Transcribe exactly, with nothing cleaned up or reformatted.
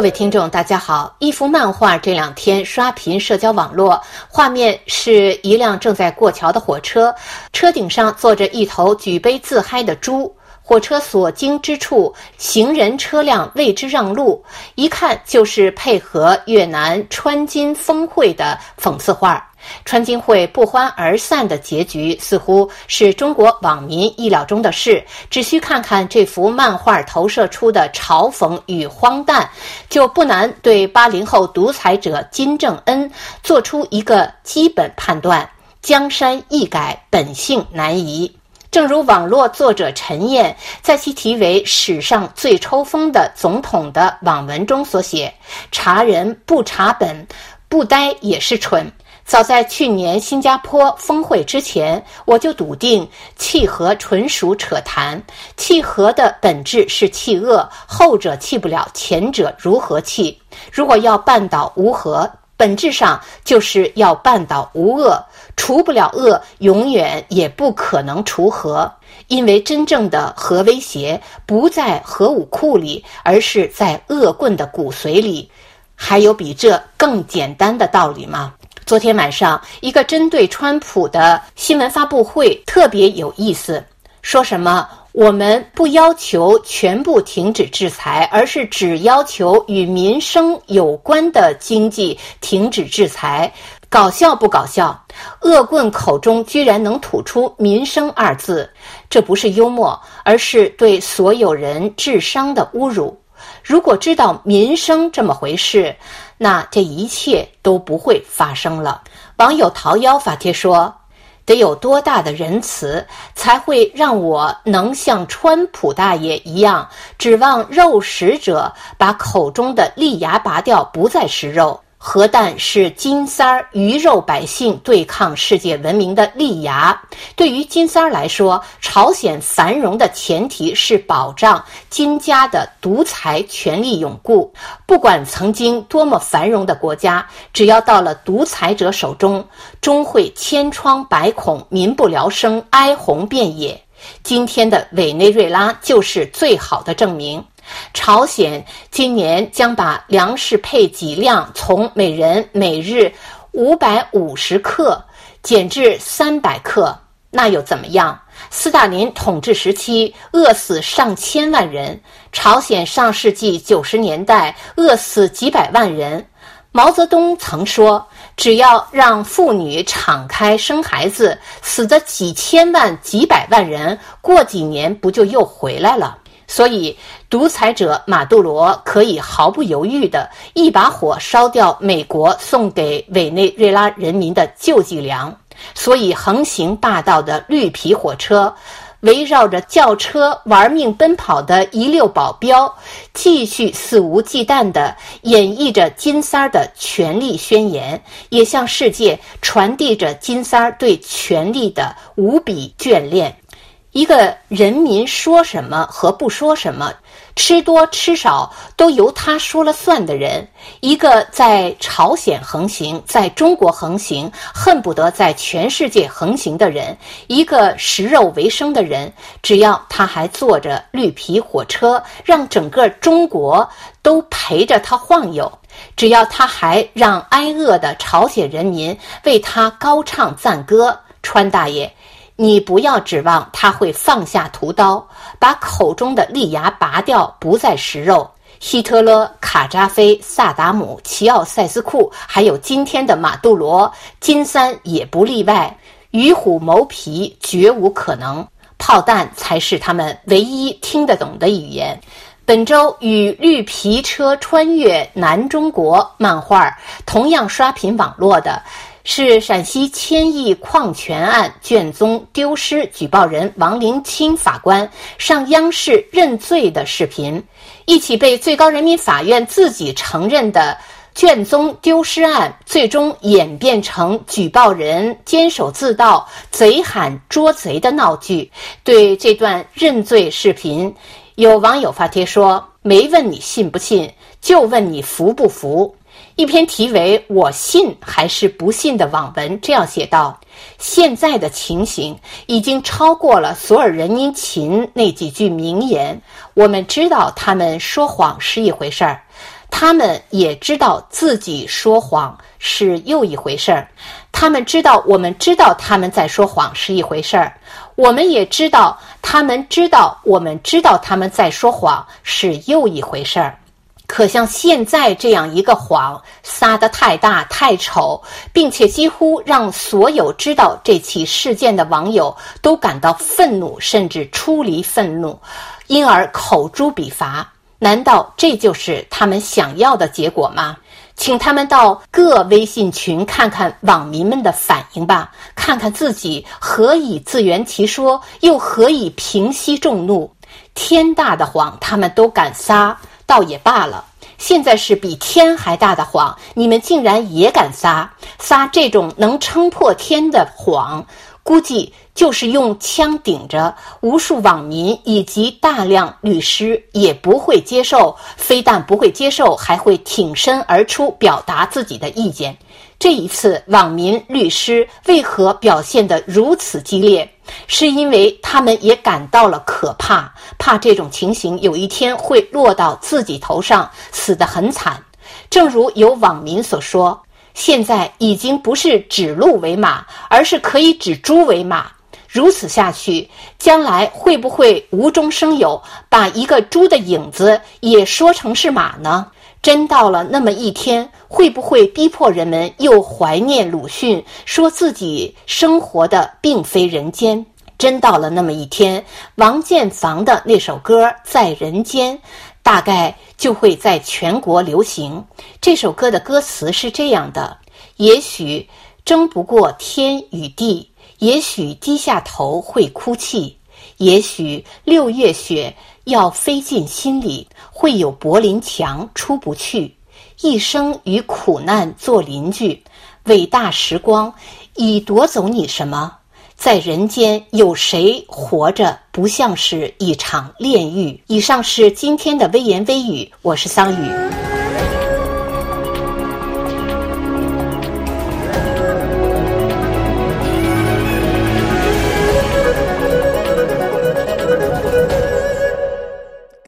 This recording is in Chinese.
各位听众大家好，一幅漫画这两天刷屏社交网络，画面是一辆正在过桥的火车，车顶上坐着一头举杯自嗨的猪，火车所经之处行人车辆为之让路，一看就是配合越南川金峰会的讽刺画。川金会不欢而散的结局似乎是中国网民意料中的事，只需看看这幅漫画投射出的嘲讽与荒诞，就不难对八零后独裁者金正恩做出一个基本判断：江山易改，本性难移。正如网络作者陈燕在其题为史上最抽风的总统的网文中所写，查人不查本，不呆也是蠢。早在去年新加坡峰会之前，我就笃定弃核纯属扯谈，弃核的本质是弃恶，后者弃不了，前者如何弃？如果要半岛无核，本质上就是要半岛无恶，除不了恶，永远也不可能除核，因为真正的核威胁不在核武库里，而是在恶棍的骨髓里。还有比这更简单的道理吗？昨天晚上，一个针对川普的新闻发布会特别有意思，说什么我们不要求全部停止制裁，而是只要求与民生有关的经济停止制裁。搞笑不搞笑？恶棍口中居然能吐出民生二字，这不是幽默，而是对所有人智商的侮辱。如果知道民生这么回事，那这一切都不会发生了。网友桃夭发帖说，得有多大的仁慈，才会让我能像川普大爷一样，指望肉食者把口中的利牙拔掉，不再食肉。核弹是金三儿鱼肉百姓对抗世界文明的利牙。对于金三儿来说，朝鲜繁荣的前提是保障金家的独裁权力永固。不管曾经多么繁荣的国家，只要到了独裁者手中，终会千疮百孔，民不聊生，哀鸿遍野。今天的委内瑞拉就是最好的证明。朝鲜今年将把粮食配给量从每人每日五百五十克减至三百克，那又怎么样？斯大林统治时期饿死上千万人，朝鲜上世纪九十年代饿死几百万人。毛泽东曾说，只要让妇女敞开生孩子，死的几千万几百万人，过几年不就又回来了？所以独裁者马杜罗可以毫不犹豫地一把火烧掉美国送给委内瑞拉人民的救济粮。所以横行霸道的绿皮火车，围绕着轿车玩命奔跑的一溜保镖，继续肆无忌惮地演绎着金三儿的权力宣言，也向世界传递着金三儿对权力的无比眷恋。一个人民说什么和不说什么，吃多吃少都由他说了算的人，一个在朝鲜横行，在中国横行，恨不得在全世界横行的人，一个食肉为生的人，只要他还坐着绿皮火车，让整个中国都陪着他晃悠，只要他还让挨饿的朝鲜人民为他高唱赞歌，川大爷，你不要指望他会放下屠刀，把口中的利牙拔掉，不再食肉。希特勒、卡扎菲、萨达姆、齐奥塞斯库，还有今天的马杜罗，金三也不例外。与虎谋皮绝无可能，炮弹才是他们唯一听得懂的语言。本周与绿皮车穿越南中国漫画同样刷屏网络的是陕西千亿矿权案卷宗丢失举报人王林清法官上央视认罪的视频，一起被最高人民法院自己承认的卷宗丢失案，最终演变成举报人监守自盗、贼喊捉贼的闹剧。对这段认罪视频，有网友发帖说，没问你信不信，就问你服不服。一篇题为我信还是不信的网文这样写道，现在的情形已经超过了索尔仁尼琴那几句名言，我们知道他们说谎是一回事儿， 他们也知道自己说谎是又一回事儿，他们知道我们知道他们在说谎是一回事儿，我们也知道他们知道我们知道他们在说谎是又一回事儿。可像现在这样一个谎撒得太大太丑，并且几乎让所有知道这起事件的网友都感到愤怒，甚至出离愤怒，因而口诛笔伐。难道这就是他们想要的结果吗？请他们到各微信群看看网民们的反应吧，看看自己何以自圆其说，又何以平息众怒。天大的谎他们都敢撒，倒也罢了，现在是比天还大的谎，你们竟然也敢撒。撒这种能撑破天的谎，估计就是用枪顶着，无数网民以及大量律师也不会接受，非但不会接受，还会挺身而出表达自己的意见。这一次网民律师为何表现得如此激烈？是因为他们也感到了可怕，怕这种情形有一天会落到自己头上，死得很惨。正如有网民所说，现在已经不是指鹿为马，而是可以指猪为马。如此下去，将来会不会无中生有，把一个猪的影子也说成是马呢？真到了那么一天，会不会逼迫人们又怀念鲁迅，说自己生活的并非人间？真到了那么一天，王建房的那首歌《在人间》大概就会在全国流行。这首歌的歌词是这样的：也许争不过天与地，也许低下头会哭泣，也许六月雪要飞进心里，会有柏林墙出不去，一生与苦难做邻居，伟大时光已夺走你什么？在人间有谁活着不像是一场炼狱？以上是今天的微言微语，我是桑榆。